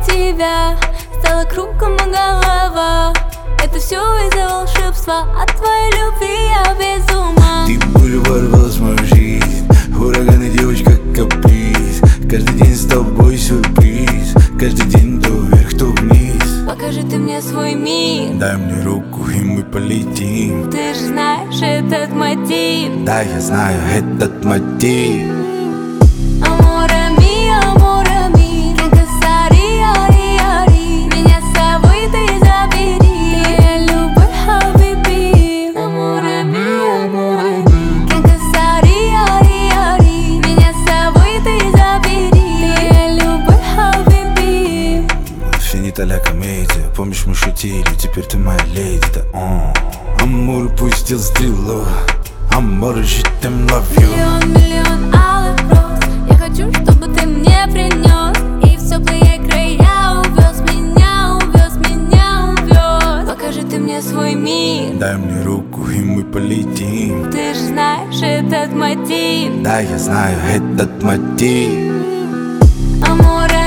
тебя стала кругом голова. Это все из-за волшебства, от твоей любви я без ума. Ты пулю ворвалась в мою жизнь, ураган и девочка каприз. Каждый день с тобой сюрприз, каждый день то вверх, то вниз. Покажи ты мне свой мир, дай мне руку и мы полетим. ты же знаешь этот мотив. Да, я знаю этот мотив. Амора ми, кекасари, ари, ари. Меня с собой ты забери, ты любовь, хабиби. Амора ми, кекасари, ари, ари. Меня с собой ты забери, ты любовь, хабиби. Финита ля комедия, помнишь мы шутили, теперь ты моя леди, да Амур пустил стрелу, Амур, je t'aime, love you. Миллион алых роз, я хочу, чтобы ты мне принес и в теплые края увез меня, увез меня, увез. Покажи ты мне свой мир, Дай мне руку и мы полетим. ты же знаешь этот мотив. Да, я знаю этот мотив. Амора